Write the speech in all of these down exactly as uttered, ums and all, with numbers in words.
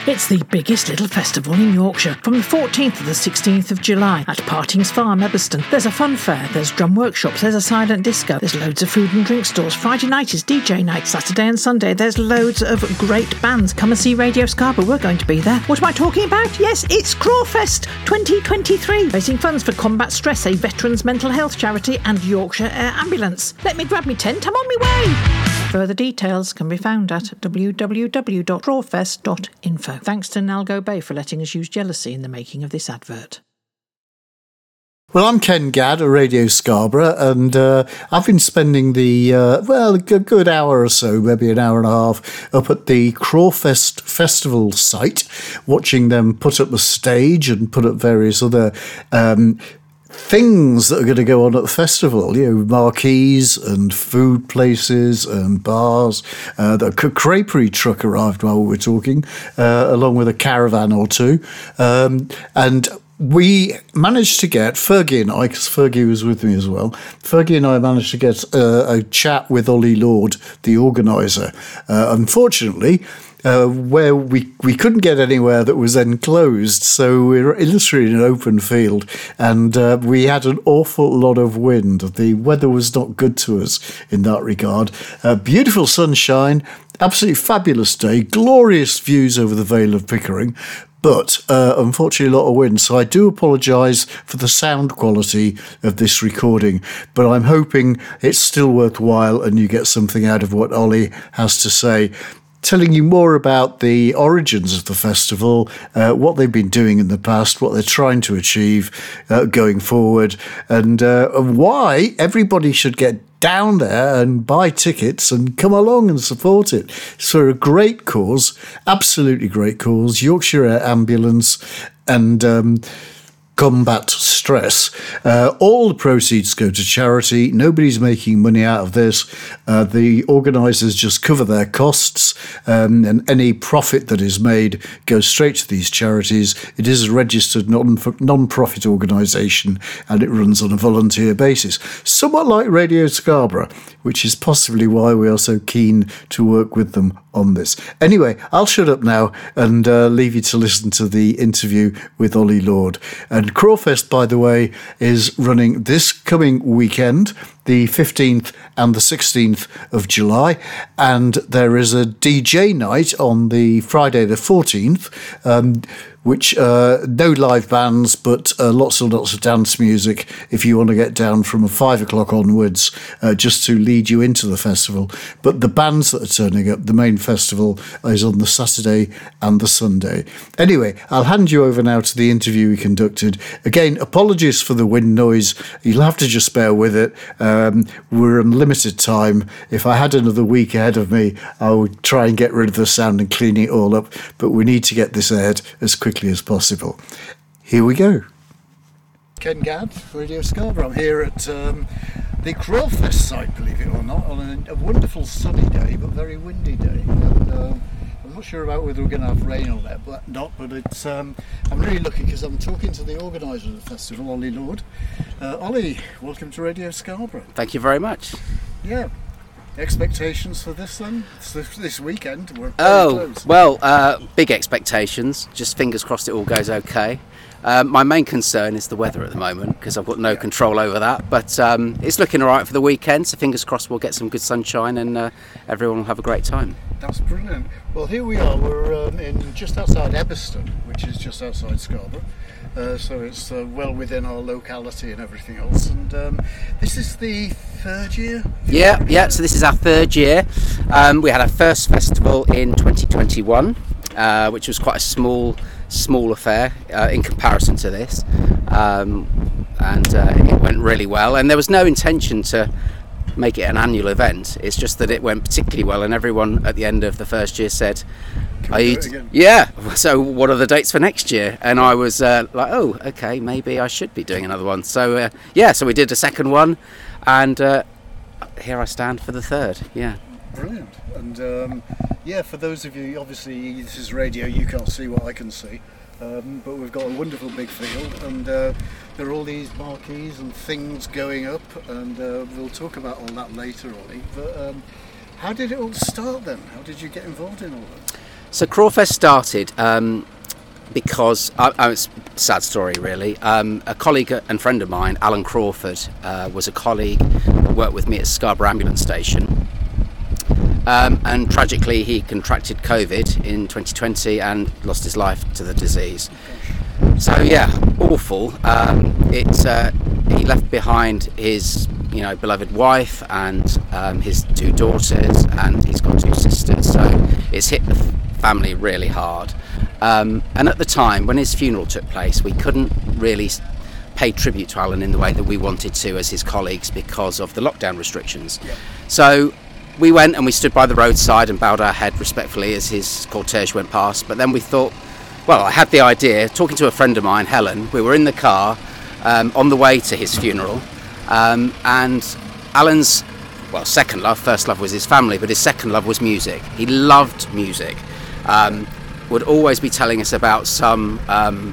It's the biggest little festival in Yorkshire from the fourteenth to the sixteenth of July at Partings Farm, Ebbston. There's a fun fair, there's drum workshops, there's a silent disco, there's loads of food and drink stores. Friday night is D J night, Saturday and Sunday there's loads of great bands. Come and see Radio Scarborough, we're going to be there. What am I talking about? Yes, it's Crawfest twenty twenty-three, raising funds for Combat Stress, a veterans' mental health charity, and Yorkshire Air Ambulance. Let me grab me tent, I'm on my way. Further details can be found at w w w dot crawfest dot info. Thanks to Nalgo Bay for letting us use Jealousy in the making of this advert. Well, I'm Ken Gadd at Radio Scarborough, and uh, I've been spending the, uh, well, a good, good hour or so, maybe an hour and a half, up at the Crawfest Festival site, watching them put up the stage and put up various other um things that are going to go on at the festival, you know, marquees and food places and bars. Uh, the creperie truck arrived while we were talking, uh, along with a caravan or two. Um, and we managed to get, Fergie and I, because Fergie was with me as well, Fergie and I managed to get uh, a chat with Ollie Lord, the organiser. Uh, unfortunately, Uh, where we, we couldn't get anywhere that was enclosed, so we were literally in an open field, and uh, we had an awful lot of wind. The weather was not good to us in that regard. Uh, beautiful sunshine, absolutely fabulous day, glorious views over the Vale of Pickering, but uh, unfortunately a lot of wind, so I do apologise for the sound quality of this recording, but I'm hoping it's still worthwhile and you get something out of what Ollie has to say, telling you more about the origins of the festival, uh, what they've been doing in the past, what they're trying to achieve uh, going forward, and uh, why everybody should get down there and buy tickets and come along and support it. It's for a great cause, absolutely great cause, Yorkshire Air Ambulance and um, Combat Stress. Uh, all the proceeds go to charity. Nobody's making money out of this. Uh, the organisers just cover their costs, um, and any profit that is made goes straight to these charities. It is a registered non- non-profit organisation, and it runs on a volunteer basis, somewhat like Radio Scarborough, which is possibly why we are so keen to work with them on this. Anyway, I'll shut up now and uh, leave you to listen to the interview with Ollie Lord. And Crawfest, by the way, is running this coming weekend, the fifteenth and the sixteenth of July, and there is a D J night on the Friday the fourteenth, um, which uh, no live bands, but uh, lots and lots of dance music if you want to get down from five o'clock onwards, uh, just to lead you into the festival. But the bands that are turning up, the main festival is on the Saturday and the Sunday. Anyway, I'll hand you over now to the interview we conducted. Again, apologies for the wind noise. You'll have to just bear with it. Um, we're on limited time. If I had another week ahead of me, I would try and get rid of the sound and clean it all up. But we need to get this aired as quickly as possible. Here we go. Ken Gadd, Radio Scarborough. I'm here at um, the Crawfest site, believe it or not, on a, a wonderful sunny day, but very windy day. And, uh, I'm not sure about whether we're going to have rain or that, but not. But it's. Um, I'm really lucky because I'm talking to the organiser of the festival, Ollie Lord. Uh, Ollie, welcome to Radio Scarborough. Thank you very much. Yeah. Expectations for this then? It's this, this weekend. We're oh, close. well, uh, big expectations. Just fingers crossed it all goes okay. Um, my main concern is the weather at the moment because I've got no yeah. control over that. But um, it's looking all right for the weekend, so fingers crossed we'll get some good sunshine and uh, everyone will have a great time. That's brilliant. Well, here we are. We're um, in just outside Ebbston, which is just outside Scarborough. Uh, so it's uh, well within our locality and everything else. And um, this is the third year? Yeah, yeah. So this is our third year. Um, we had our first festival in twenty twenty-one, uh, which was quite a small, small affair uh, in comparison to this, um, and uh, it went really well. And there was no intention to make it an annual event. It's just that it went particularly well, and everyone at the end of the first year said, Are you t- yeah, so what are the dates for next year? And I was uh, like, oh, okay, maybe I should be doing another one. So uh, yeah, so we did a second one, and uh, here I stand for the third. Yeah. Brilliant. And um, yeah, for those of you, obviously this is radio, you can't see what I can see. Um, but we've got a wonderful big field, and uh, there are all these marquees and things going up, and uh, we'll talk about all that later, Ollie. But um, how did it all start then? How did you get involved in all that? So Crawfest started um, because, uh, oh, it's a sad story really. Um, a colleague and friend of mine, Alan Crawford, uh, was a colleague that worked with me at Scarborough Ambulance Station. Um, and tragically he contracted COVID in twenty twenty and lost his life to the disease. So yeah, awful. Um, it, uh, he left behind his you know, beloved wife and um, his two daughters, and he's got two sisters, so it's hit the family really hard. Um, and at the time when his funeral took place, we couldn't really pay tribute to Alan in the way that we wanted to as his colleagues because of the lockdown restrictions. Yeah. So we went and we stood by the roadside and bowed our head respectfully as his cortege went past. But then we thought, well, I had the idea, talking to a friend of mine, Helen, we were in the car um, on the way to his funeral, um, and Alan's, well, second love, first love was his family, but his second love was music. He loved music, um, would always be telling us about some um,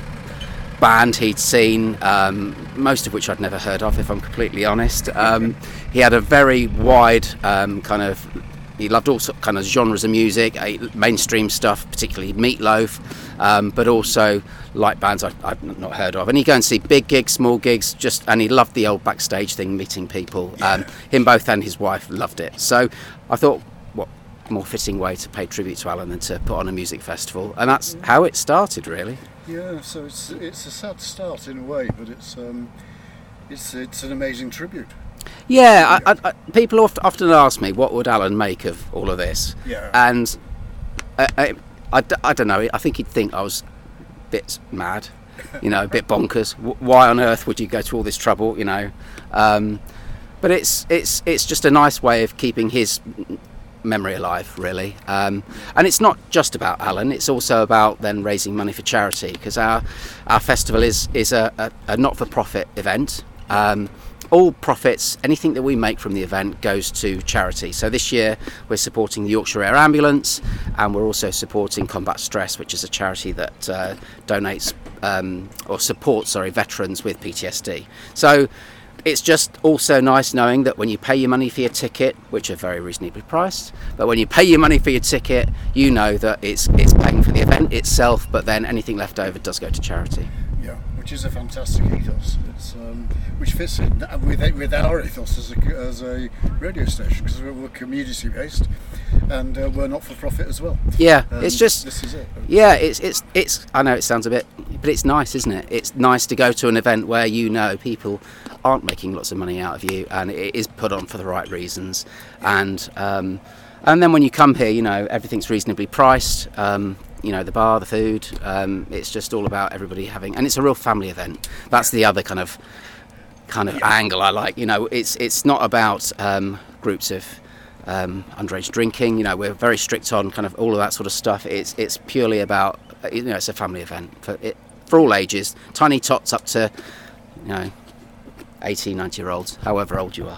band he'd seen, um, most of which I'd never heard of, if I'm completely honest. Um, he had a very wide um, kind of, he loved all sort of kind of genres of music, mainstream stuff, particularly Meatloaf, um, but also light bands I'd, I'd not heard of. And he'd go and see big gigs, small gigs, just, and he loved the old backstage thing, meeting people. Um, yeah. Him both and his wife loved it. So I thought, what more fitting way to pay tribute to Alan than to put on a music festival, and that's how it started, really. Yeah, so it's it's a sad start in a way, but it's um, it's it's an amazing tribute. Yeah, I, I, I, people oft, often ask me what would Alan make of all of this, yeah. and I, I, I, I don't know. I think he'd think I was a bit mad, you know, a bit bonkers. Why on earth would you go to all this trouble, you know? Um, but it's it's it's just a nice way of keeping his memory alive, really. Um, and it's not just about Alan, it's also about then raising money for charity, because our our festival is is a, a, a not-for-profit event. Um, all profits, anything that we make from the event, goes to charity. So this year we're supporting the Yorkshire Air Ambulance, and we're also supporting Combat Stress, which is a charity that uh, donates um, or supports sorry veterans with P T S D. So it's just also nice knowing that when you pay your money for your ticket, which are very reasonably priced, but when you pay your money for your ticket, you know that it's it's paying for the event itself, but then anything left over does go to charity. Yeah, which is a fantastic ethos. It's um, which fits in with with our ethos as a as a radio station, because we're, we're community based, and uh, we're not for profit as well. Yeah, um, it's just this is it. Yeah, it's it's it's. I know it sounds a bit, but it's nice, isn't it? It's nice to go to an event where you know people aren't making lots of money out of you, and it is put on for the right reasons, and um, and then when you come here, you know everything's reasonably priced. Um, you know the bar, the food. Um, it's just all about everybody having, and it's a real family event. That's the other kind of kind of yeah. angle I like. You know, it's it's not about um, groups of um, underage drinking. You know, we're very strict on kind of all of that sort of stuff. It's it's purely about, you know, it's a family event for it for all ages, tiny tots up to, you know, eighteen, ninety year olds, however old you are.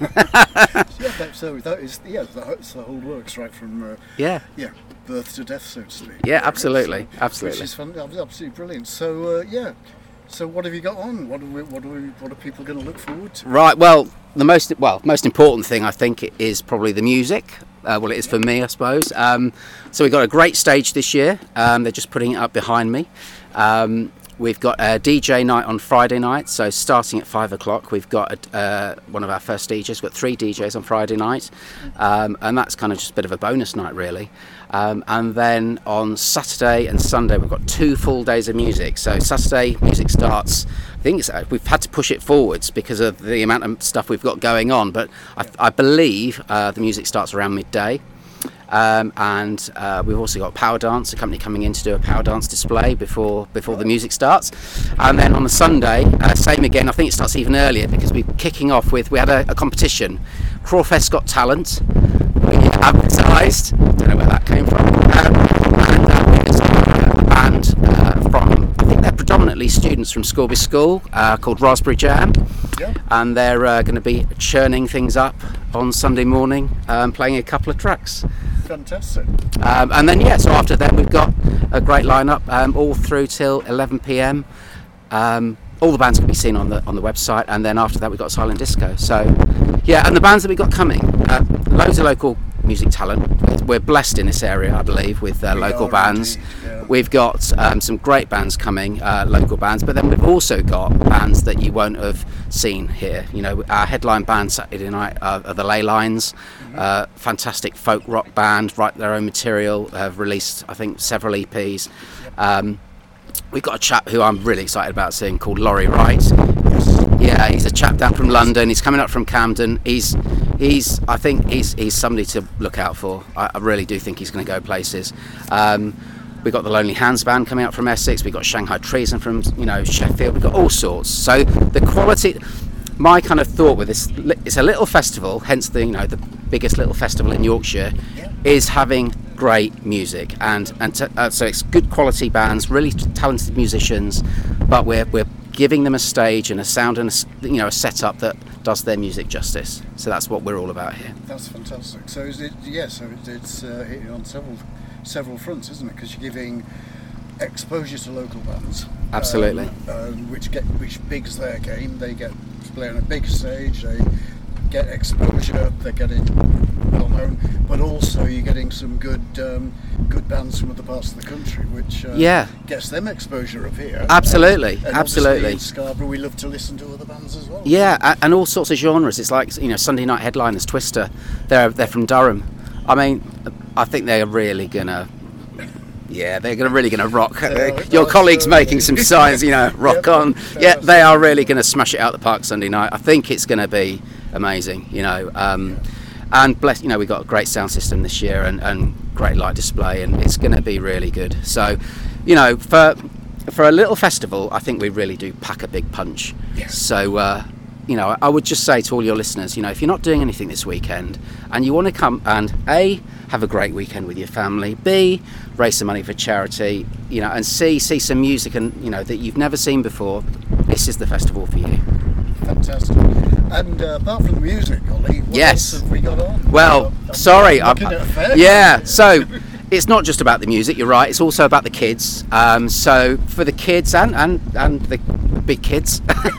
Yeah, that, so that is, yeah, that's the whole works, right from uh, yeah, yeah, birth to death, so to speak. Yeah, absolutely, so, absolutely. Which is fun, absolutely brilliant. So uh, yeah, so what have you got on? What are we, what are we, what are people going to look forward to? Right. Well, the most well most important thing I think is probably the music. Uh, well, it is for me, I suppose. Um, so we've got a great stage this year. Um, they're just putting it up behind me. Um, We've got a D J night on Friday night, so starting at five o'clock, we've got a, uh, one of our first D Js. We've got three D Js on Friday night, um, and that's kind of just a bit of a bonus night, really. Um, and then on Saturday and Sunday, we've got two full days of music. So Saturday, music starts, I think it's, we've had to push it forwards because of the amount of stuff we've got going on, but I, I believe uh, the music starts around midday. Um, and uh, we've also got Power Dance, a company coming in to do a Power Dance display before before the music starts. And then on the Sunday, uh, same again, I think it starts even earlier because we're kicking off with, we had a, a competition, Crawfest Got Talent, we advertised, don't know where that came from, um, and uh, it's a band uh, from, I think they're predominantly students from Scorby School, uh, called Raspberry Jam. Yeah. And they're uh, going to be churning things up on Sunday morning, um, playing a couple of tracks. Fantastic. Um, and then yeah, so after that we've got a great lineup um, all through till eleven p.m. Um, all the bands can be seen on the on the website, and then after that we've got Silent Disco. So yeah, and the bands that we've got coming, uh, loads of local music talent. We're blessed in this area, I believe, with uh, local bands. Yeah. We've got um, some great bands coming, uh, local bands, but then we've also got bands that you won't have seen here. You know, our headline band Saturday night uh, are the Ley Lines, mm-hmm. uh, fantastic folk rock band, write their own material, have released, I think, several E Ps. Um, we've got a chap who I'm really excited about seeing called Laurie Wright. Yeah, he's a chap down from London. He's coming up from Camden. He's, he's. I think he's he's somebody to look out for. I, I really do think he's going to go places. Um, we've got the Lonely Hands band coming up from Essex. We've got Shanghai Treason from you know Sheffield. We've got all sorts. So the quality. My kind of thought with this, it's a little festival, hence the you know the biggest little festival in Yorkshire, is having great music and and to, uh, so it's good quality bands, really talented musicians, but we're we're giving them a stage and a sound and a, you know a setup that does their music justice. So that's what we're all about here. That's fantastic. So is it? Yeah. So it, it's uh, hitting on several several fronts, isn't it? Because you're giving exposure to local bands. Absolutely. Um, uh, which get which bigs their game. They get to play on a big stage. They get exposure. They're getting well known, but also you're getting some good um, good bands from other parts of the country, which uh, yeah. gets them exposure up here. Absolutely, and, and absolutely. In Scarborough, we love to listen to other bands as well. Yeah, and all sorts of genres. It's like you know Sunday night headliners, Twister. They're they're from Durham. I mean, I think they're really gonna. Yeah, they're gonna really gonna rock. Yeah, Your colleagues making some signs, you know, rock yep, on. Yeah, they are really gonna smash it out the park Sunday night. I think it's gonna be amazing, you know. Um, and bless, you know, we got a great sound system this year and, and great light display, and it's gonna be really good. So, you know, for for a little festival, I think we really do pack a big punch. Yes. So. Uh, You know, I would just say to all your listeners, you know, if you're not doing anything this weekend and you want to come and A, have a great weekend with your family, B, raise some money for charity, you know, and C, see some music and, you know, that you've never seen before, this is the festival for you. Fantastic. And uh, apart from the music, Ollie, what yes. else have we got on? Well, uh, sorry. I'm looking at a fair yeah, so it's not just about the music, you're right, it's also about the kids. Um, so for the kids and, and, and the big kids,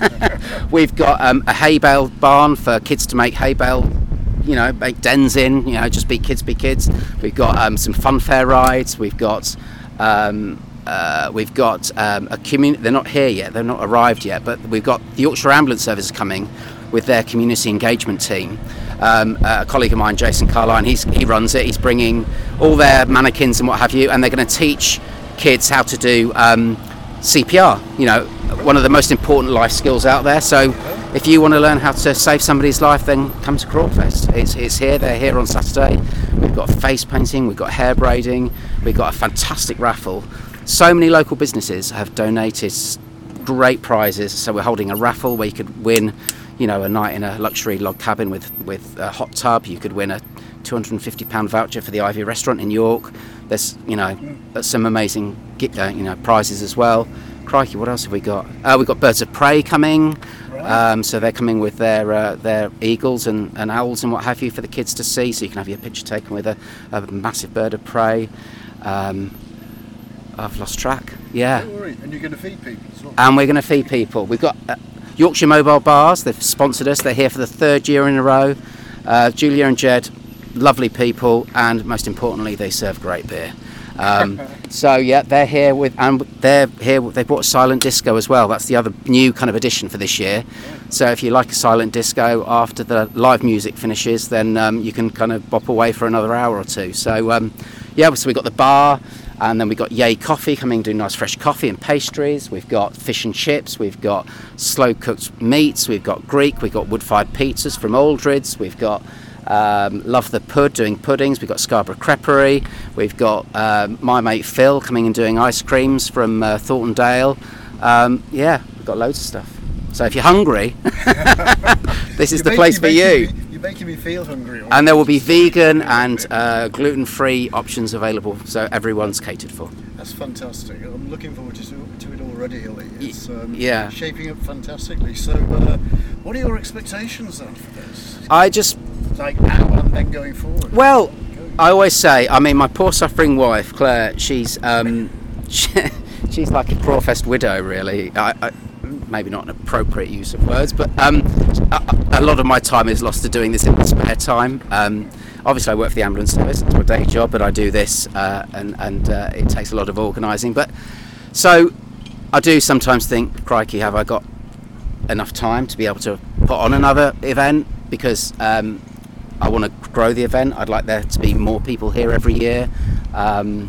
we've got um, a hay bale barn for kids to make hay bale, you know, make dens in, you know, just be kids, be kids. We've got um, some fun fair rides, we've got... Um, Uh, we've got um, a community. They're not here yet. They're not arrived yet. But we've got the Yorkshire Ambulance Service coming with their community engagement team. Um, a colleague of mine, Jason Carline, he's, he runs it. He's bringing all their mannequins and what have you, and they're going to teach kids how to do um, C P R. You know, one of the most important life skills out there. So, if you want to learn how to save somebody's life, then come to Crawfest. It's it's here. They're here on Saturday. We've got face painting. We've got hair braiding. We've got a fantastic raffle. So many local businesses have donated great prizes. So we're holding a raffle where you could win, you know, a night in a luxury log cabin with, with a hot tub. You could win a two hundred fifty pounds voucher for the Ivy restaurant in York. There's, you know, some amazing, uh, you know, prizes as well. Crikey, what else have we got? Uh, we've got Birds of Prey coming. Um, so they're coming with their uh, their eagles and, and owls and what have you for the kids to see. So you can have your picture taken with a, a massive bird of prey. Um, I've lost track. Yeah. Don't worry, and you're going to feed people as well. And we're going to feed people. We've got uh, Yorkshire Mobile Bars. They've sponsored us. They're here for the third year in a row. Uh, Julia and Jed, lovely people, and most importantly, they serve great beer. Um, so yeah, they're here with, and they're here. They brought a silent disco as well. That's the other new kind of addition for this year. So if you like a silent disco after the live music finishes, then um, you can kind of bop away for another hour or two. So um, yeah, so we've got the bar. And then we've got Yay Coffee coming, doing nice fresh coffee and pastries. We've got fish and chips. We've got slow cooked meats. We've got Greek. We've got wood-fired pizzas from Aldrid's. We've got um, Love the Pud doing puddings. We've got Scarborough Creperie. We've got um, my mate Phil coming and doing ice creams from uh, Thorntondale. Um, yeah, we've got loads of stuff. So if you're hungry, this is you're the place for you. Me, you're making me feel hungry. And there will be vegan and uh, gluten-free options available, so everyone's catered for. That's fantastic. I'm looking forward to, to it already, Ollie. It's um, yeah. shaping up fantastically. So uh, what are your expectations then for this? I just... Like now and then going forward? Well, I always say, I mean, my poor suffering wife, Claire, she's um, she, she's like a Crawfest widow, really. I, I, maybe not an appropriate use of words, but um, a, a lot of my time is lost to doing this in my spare time. Um, obviously I work for the ambulance service, it's my day job, but I do this uh, and, and uh, it takes a lot of organising. But so I do sometimes think, crikey, have I got enough time to be able to put on another event? Because um, I want to grow the event. I'd like there to be more people here every year. Um,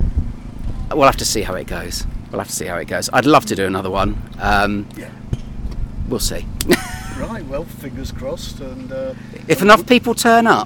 we'll have to see how it goes. We'll have to see how it goes. I'd love to do another one. Um, yeah. We'll see. Right, well, fingers crossed. And uh, if enough people turn up.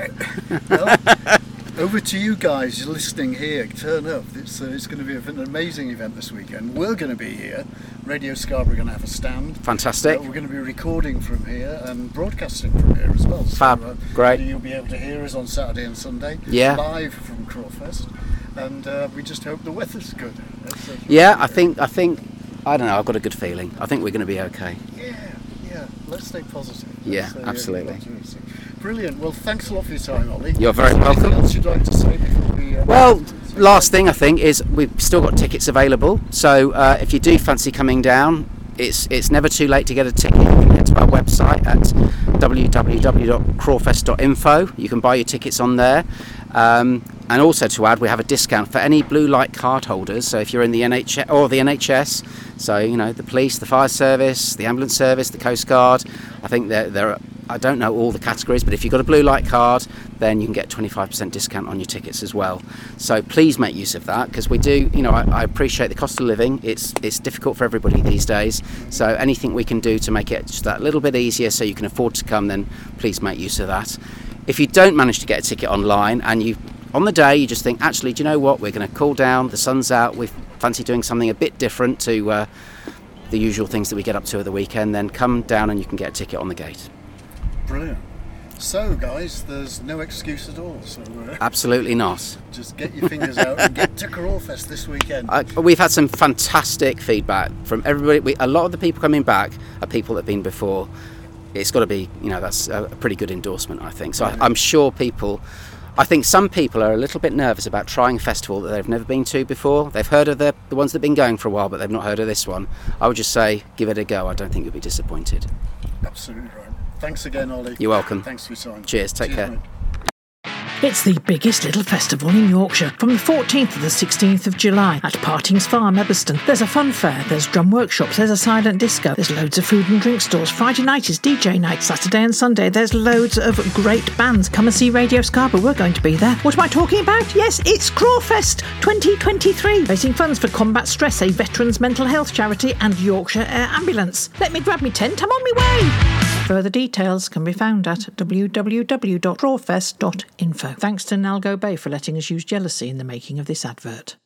Well, over to you guys listening here. Turn up. It's, uh, it's going to be an amazing event this weekend. We're going to be here. Radio Scarborough are going to have a stand. Fantastic. Uh, we're going to be recording from here and broadcasting from here as well. So, Fab. Uh, Great. You'll be able to hear us on Saturday and Sunday. Yeah. Live from Crawfest. And uh, we just hope the weather's good. That's, that's yeah, I think, I think, I don't know, I've got a good feeling. I think we're going to be okay. Yeah, yeah. Let's stay positive. Yeah, Let's, uh, absolutely. Brilliant. Well, thanks a lot for your time, Ollie. You're very Is there welcome. Anything else you'd like to say before we? Uh, Well, last thing I think is we've still got tickets available. So uh, if you do fancy coming down, it's it's never too late to get a ticket. You can head to our website at w w w dot crawfest dot info. You can buy your tickets on there. Um, and also to add, we have a discount for any blue light card holders. So if you're in the N H S or the N H S, so you know the police, the fire service, the ambulance service, the Coast Guard. I think there there are. I don't know all the categories, but if you've got a blue light card, then you can get twenty-five percent discount on your tickets as well. So please make use of that, because we do, you know, I, I appreciate the cost of living. It's it's difficult for everybody these days. So anything we can do to make it just that little bit easier so you can afford to come, then please make use of that. If you don't manage to get a ticket online and you, on the day, you just think, actually, do you know what? We're going to cool down, the sun's out, we fancy doing something a bit different to uh, the usual things that we get up to at the weekend, then come down and you can get a ticket on the gate. Brilliant. So, guys, there's no excuse at all. So uh, Absolutely not. Just get your fingers out and get to Crawfest this weekend. Uh, we've had some fantastic feedback from everybody. We, a lot of the people coming back are people that have been before. It's got to be, you know, that's a, a pretty good endorsement, I think. So I, I'm sure people, I think some people are a little bit nervous about trying a festival that they've never been to before. They've heard of the, the ones that have been going for a while, but they've not heard of this one. I would just say, give it a go. I don't think you'll be disappointed. Absolutely right. Thanks again, Ollie. You're welcome. Thanks for your time. Cheers. Take Cheers, care. mate. It's the biggest little festival in Yorkshire from the fourteenth to the sixteenth of July at Partings Farm, Ebbston. There's a fun fair, there's drum workshops, there's a silent disco, there's loads of food and drink stores. Friday night is D J night, Saturday and Sunday there's loads of great bands. Come and see Radio Scarborough, we're going to be there. What am I talking about? Yes, it's Crawfest twenty twenty-three, raising funds for Combat Stress, a veterans' mental health charity, and Yorkshire Air Ambulance. Let me grab me tent, I'm on my way! Further details can be found at w w w dot crawfest dot info. Thanks to Nalgo Bay for letting us use Jealousy in the making of this advert.